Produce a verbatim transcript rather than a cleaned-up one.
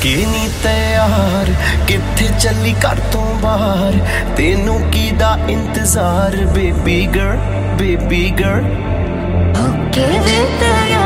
के नी तैयार किथे चली घर तो बाहर तेनू कीदा इंतजार बेबी गर्ल बेबी गर्ल होके वे तैयार